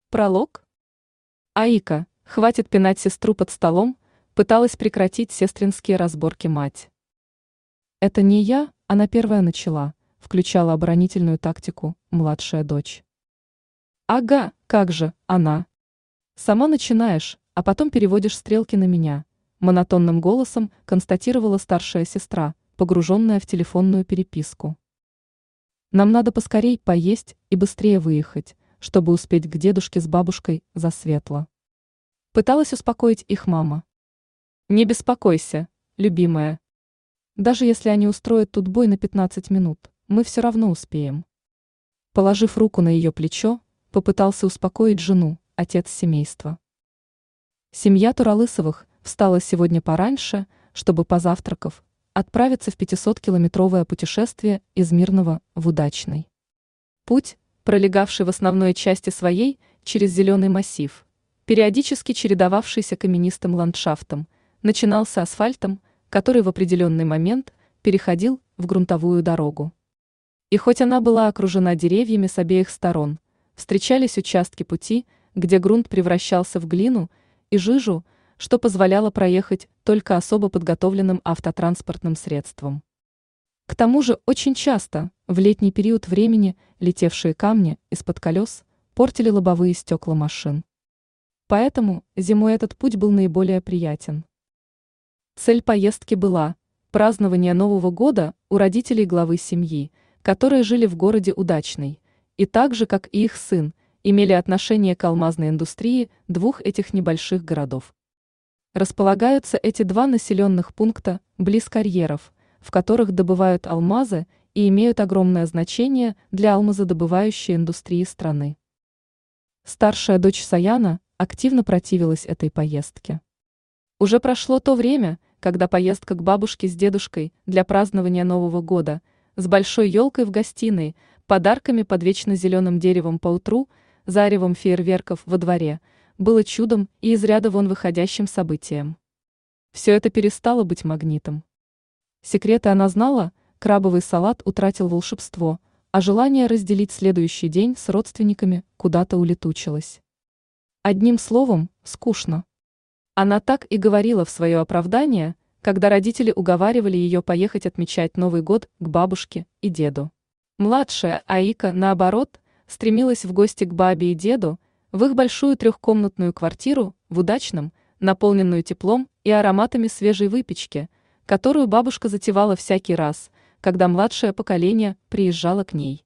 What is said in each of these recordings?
Пролог. Аика, хватит пинать сестру под столом, пыталась прекратить сестринские разборки мать. Это не я, она первая начала, включала оборонительную тактику младшая дочь. Ага, как же, она. Сама начинаешь, а потом переводишь стрелки на меня, монотонным голосом констатировала старшая сестра, погруженная в телефонную переписку. Нам надо поскорей поесть и быстрее выехать, чтобы успеть к дедушке с бабушкой засветло. Пыталась успокоить их мама. Не беспокойся, любимая. Даже если они устроят тут бой на 15 минут, мы все равно успеем. Положив руку на ее плечо, попытался успокоить жену, отец семейства. Семья Туралысовых встала сегодня пораньше, чтобы, позавтракав, отправиться в 500-километровое путешествие из Мирного в Удачный. Путь, пролегавший в основной части своей через зеленый массив, периодически чередовавшийся каменистым ландшафтом, начинался асфальтом, который в определенный момент переходил в грунтовую дорогу. И хоть она была окружена деревьями с обеих сторон, встречались участки пути, где грунт превращался в глину и жижу, что позволяло проехать только особо подготовленным автотранспортным средствам. К тому же очень часто, в летний период времени, летевшие камни из-под колес портили лобовые стекла машин. Поэтому зимой этот путь был наиболее приятен. Цель поездки была празднование Нового года у родителей главы семьи, которые жили в городе Удачный, и так же, как и их сын, имели отношение к алмазной индустрии двух этих небольших городов. Располагаются эти два населенных пункта близ карьеров, в которых добывают алмазы и имеют огромное значение для алмазодобывающей индустрии страны. Старшая дочь Саяна активно противилась этой поездке. Уже прошло то время, когда поездка к бабушке с дедушкой для празднования Нового года, с большой елкой в гостиной, подарками под вечно зеленым деревом поутру, заревом фейерверков во дворе, было чудом и из ряда вон выходящим событием. Все это перестало быть магнитом. Секреты она знала, крабовый салат утратил волшебство, а желание разделить следующий день с родственниками куда-то улетучилось. Одним словом, скучно. Она так и говорила в свое оправдание, когда родители уговаривали ее поехать отмечать Новый год к бабушке и деду. Младшая Аика, наоборот, стремилась в гости к бабе и деду, в их большую трехкомнатную квартиру в Удачном, наполненную теплом и ароматами свежей выпечки, которую бабушка затевала всякий раз, когда младшее поколение приезжало к ней.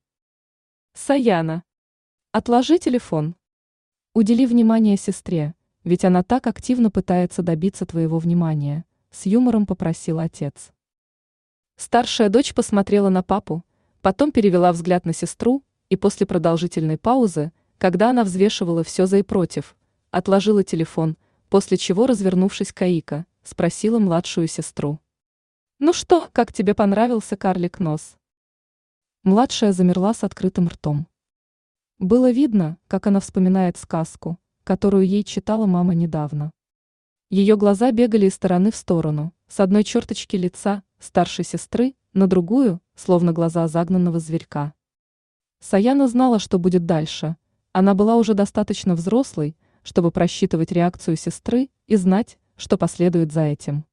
Саяна. Отложи телефон. Удели внимание сестре, ведь она так активно пытается добиться твоего внимания, с юмором попросил отец. Старшая дочь посмотрела на папу, потом перевела взгляд на сестру и после продолжительной паузы, когда она взвешивала все за и против, отложила телефон, после чего, развернувшись к Аика, спросила младшую сестру. «Ну что, как тебе понравился карлик нос?» Младшая замерла с открытым ртом. Было видно, как она вспоминает сказку, которую ей читала мама недавно. Ее глаза бегали из стороны в сторону, с одной черточки лица старшей сестры на другую, словно глаза загнанного зверька. Саяна знала, что будет дальше. Она была уже достаточно взрослой, чтобы просчитывать реакцию сестры и знать, что последует за этим.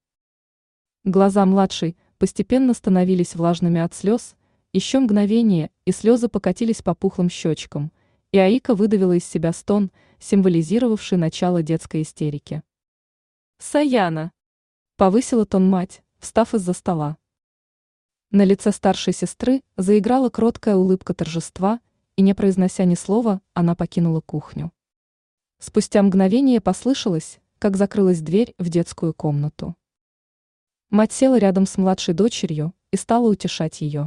Глаза младшей постепенно становились влажными от слез, еще мгновение, и слезы покатились по пухлым щечкам, и Аика выдавила из себя стон, символизировавший начало детской истерики. «Саяна!» – повысила тон мать, встав из-за стола. На лице старшей сестры заиграла кроткая улыбка торжества, и, не произнося ни слова, она покинула кухню. Спустя мгновение послышалось, как закрылась дверь в детскую комнату. Мать села рядом с младшей дочерью и стала утешать ее.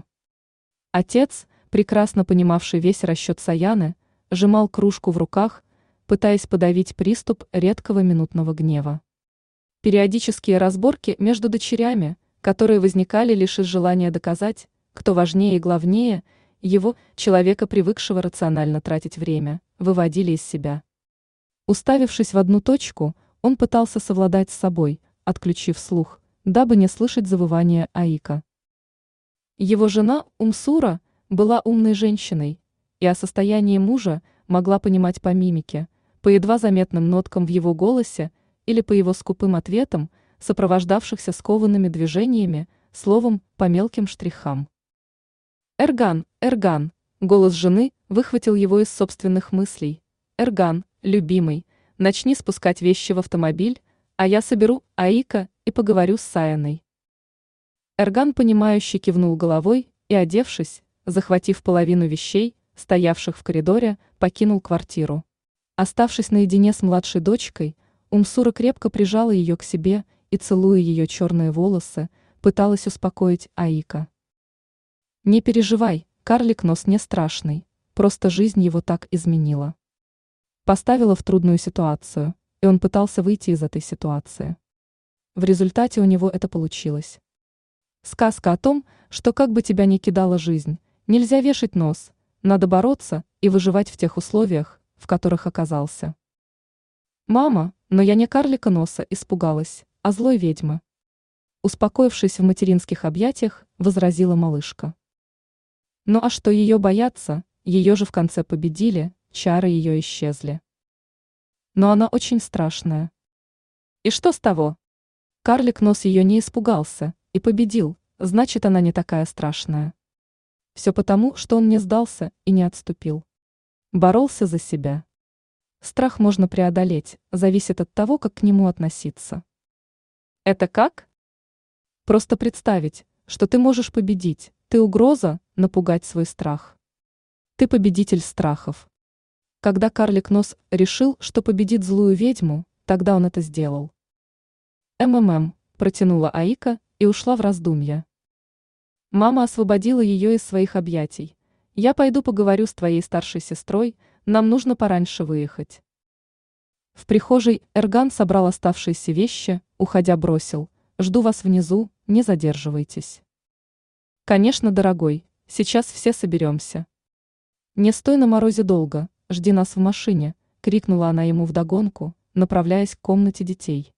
Отец, прекрасно понимавший весь расчет Саяны, сжимал кружку в руках, пытаясь подавить приступ редкого минутного гнева. Периодические разборки между дочерями, которые возникали лишь из желания доказать, кто важнее и главнее, его, человека, привыкшего рационально тратить время, выводили из себя. Уставившись в одну точку, он пытался совладать с собой, отключив слух, дабы не слышать завывания Аика. Его жена Умсура была умной женщиной, и о состоянии мужа могла понимать по мимике, по едва заметным ноткам в его голосе или по его скупым ответам, сопровождавшихся скованными движениями, словом, по мелким штрихам. «Эрган, Эрган!» Голос жены выхватил его из собственных мыслей. «Эрган, любимый, начни спускать вещи в автомобиль, а я соберу Аика и поговорю с Саяной». Эрган, понимающе кивнул головой и, одевшись, захватив половину вещей, стоявших в коридоре, покинул квартиру. Оставшись наедине с младшей дочкой, Умсура крепко прижала ее к себе и, целуя ее черные волосы, пыталась успокоить Аика. «Не переживай, карлик нос не страшный, просто жизнь его так изменила. Поставила в трудную ситуацию, и он пытался выйти из этой ситуации. В результате у него это получилось. Сказка о том, что как бы тебя ни кидала жизнь, нельзя вешать нос, надо бороться и выживать в тех условиях, в которых оказался». «Мама, но я не карлика носа испугалась, а злой ведьмы». Успокоившись в материнских объятиях, возразила малышка. «Ну а что ее бояться, ее же в конце победили, чары ее исчезли. Но она очень страшная». «И что с того? Карлик нос ее не испугался и победил, значит, она не такая страшная. Все потому, что он не сдался и не отступил. Боролся за себя. Страх можно преодолеть, зависит от того, как к нему относиться». «Это как?» «Просто представить, что ты можешь победить, ты угроза, напугать свой страх. Ты победитель страхов». Когда карлик нос решил, что победит злую ведьму, тогда он это сделал. Протянула Аика и ушла в раздумья. Мама освободила ее из своих объятий. «Я пойду поговорю с твоей старшей сестрой, нам нужно пораньше выехать». В прихожей Эрган собрал оставшиеся вещи, уходя бросил: «Жду вас внизу, не задерживайтесь». «Конечно, дорогой, сейчас все соберемся». «Не стой на морозе долго, жди нас в машине», — крикнула она ему вдогонку, направляясь к комнате детей.